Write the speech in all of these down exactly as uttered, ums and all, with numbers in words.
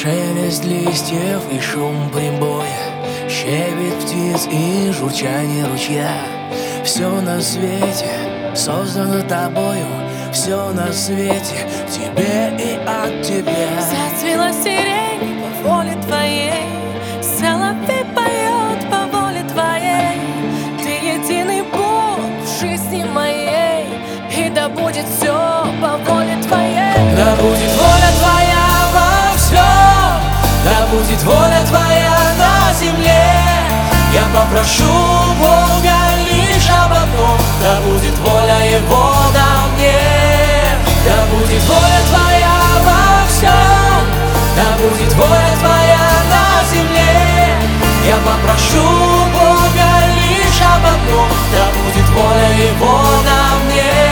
Шелест листьев и шум прибоя, щебет птиц и журчание ручья. Все на свете создано тобою, все на свете тебе и от тебя. Зацвела сирень по воле твоей, соловей поет по воле твоей. Ты единый Бог в жизни моей, и да будет все по воле твоей. Да будет воля твоя во всем, да будет воля твоя на земле. Я попрошу Бога лишь об одном, да будет воля Его на мне. Да будет воля твоя во всем, да будет воля твоя на земле. Я попрошу Бога лишь об одном, да будет воля Его на мне.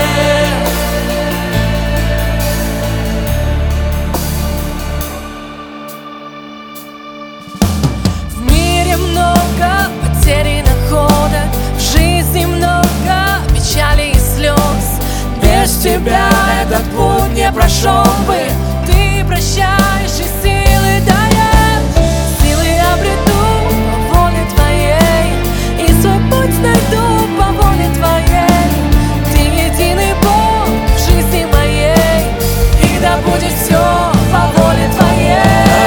В мире много потерь и находок, в жизни много печали и слез. Без тебя этот путь не прошел бы. Ты прощаешь и силы даешь, силы обрету по воле твоей, и свой путь найду по воле твоей. Ты единый Бог в жизни моей, и да будет все по воле твоей.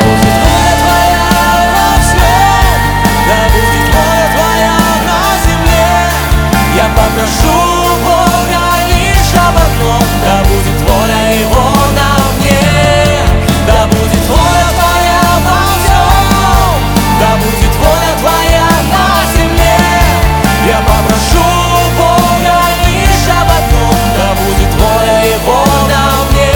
Попрошу Бога лишь об одном, да будет воля Его на мне. Да будет воля твоя во всем, да будет воля твоя на земле. Я попрошу Бога лишь об одном, да будет воля Его на мне.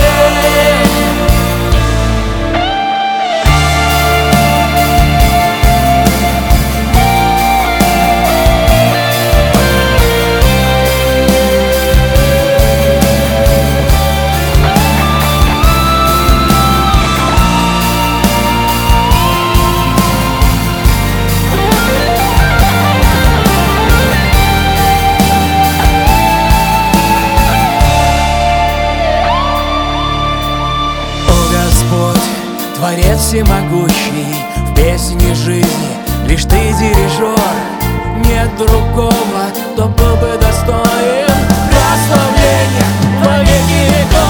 Творец всемогущий, в песне жизни лишь ты дирижер. Нет другого, кто был бы достоин прославления во веки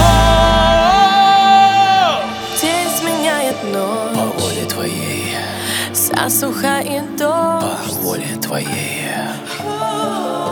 веков. День сменяет ночь По воле твоей, засуха и дождь. по воле твоей.